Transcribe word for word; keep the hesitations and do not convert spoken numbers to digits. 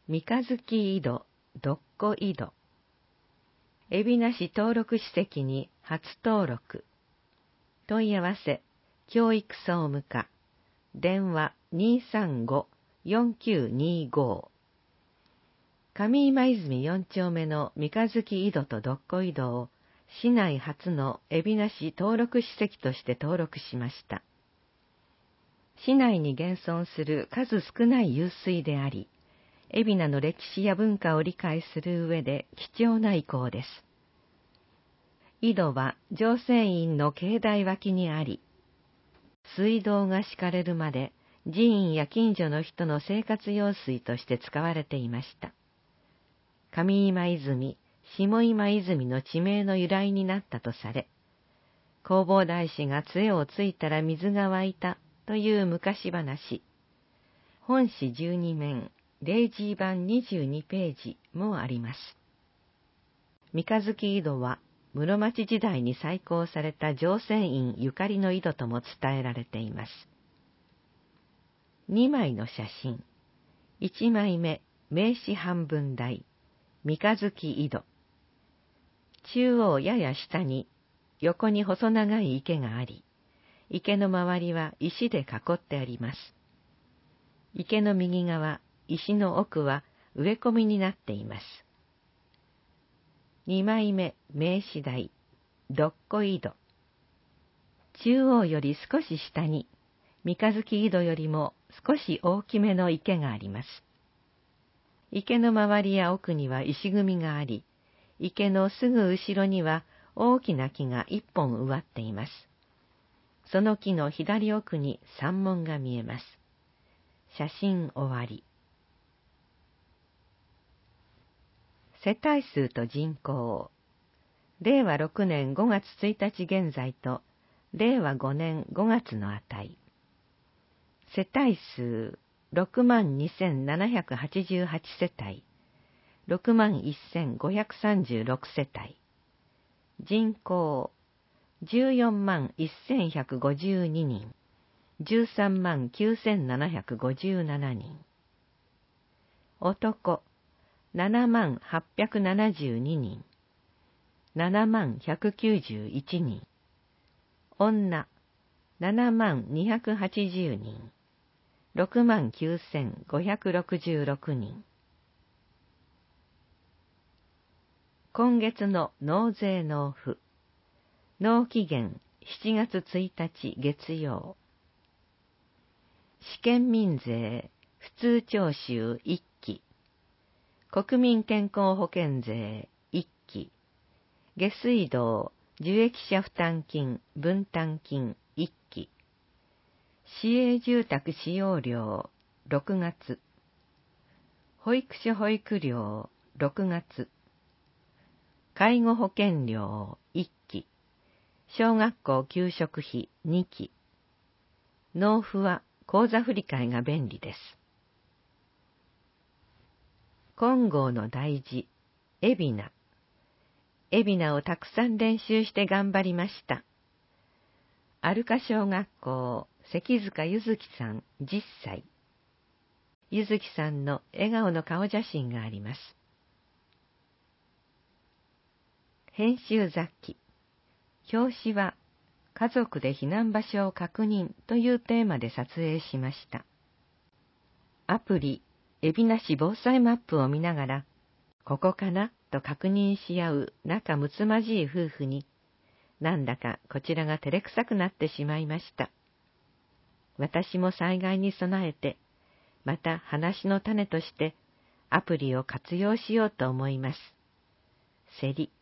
三日月井戸、どっこ井戸。海老名市登録史跡に初登録。問い合わせ、教育総務課。電話 にーさんご よんきゅうにーご。上今泉よん丁目の三日月井戸とどっこ井戸を市内初の海老名市登録史跡として登録しました。市内に現存する数少ない湧水であり、海老名の歴史や文化を理解する上で貴重な遺構です。井戸は浄泉院の境内脇にあり、水道が敷かれるまで寺院や近所の人の生活用水として使われていました。上今泉、下今泉の地名の由来になったとされ、弘法大師が杖をついたら水が湧いたという昔話、本誌じゅうに面、例示版にじゅうにページもあります。三日月井戸は室町時代に再興された浄泉院ゆかりの井戸とも伝えられています。にまいの写真。いちまいめ、名刺半分大、三日月井戸。中央やや下に横に細長い池があり、池の周りは石で囲ってあります。池の右側、石の奥は植え込みになっています。にまいめ、名刺台、どっこ井戸。中央より少し下に、三日月井戸よりも少し大きめの池があります。池の周りや奥には石組みがあり、池のすぐ後ろには大きな木が一本植わっています。その木の左奥に山門が見えます。写真終わり。世帯数と人口。れいわろくねんごがつついたち現在と、れいわごねんごがつの値。世帯数、ろくまんにせんななひゃくはちじゅうはち世帯。ろくまんせんごひゃくさんじゅうろく世帯。人口、じゅうよんまんせんひゃくごじゅうににん。じゅうさんまんきゅうせんななひゃくごじゅうななにん。男、ななまんはっぴゃくななじゅうににん。ななまんひゃくきゅうじゅういちにん。女、ななまんにひゃくはちじゅうにん。ろくまんきゅうせんごひゃくろくじゅうろくにん。今月の納税納付。納期限しちがつついたち月曜。試験民税、普通徴収いっき。国民健康保険税いっき。下水道、受益者負担金、分担金いっき。市営住宅使用料ろくがつ。保育所保育料ろくがつ。介護保険料いっき。小学校給食費にき。納付は口座振替が便利です。金剛の大事、海老名。海老名をたくさん練習して頑張りました。アルカ小学校、関塚ゆずきさんじゅっさい。ゆずきさんの笑顔の顔写真があります。編集雑記。表紙は、家族で避難場所を確認というテーマで撮影しました。アプリ、海老名市防災マップを見ながら、ここかなと確認し合う仲睦まじい夫婦に、なんだかこちらが照れくさくなってしまいました。私も災害に備えて、また話の種としてアプリを活用しようと思います。せり。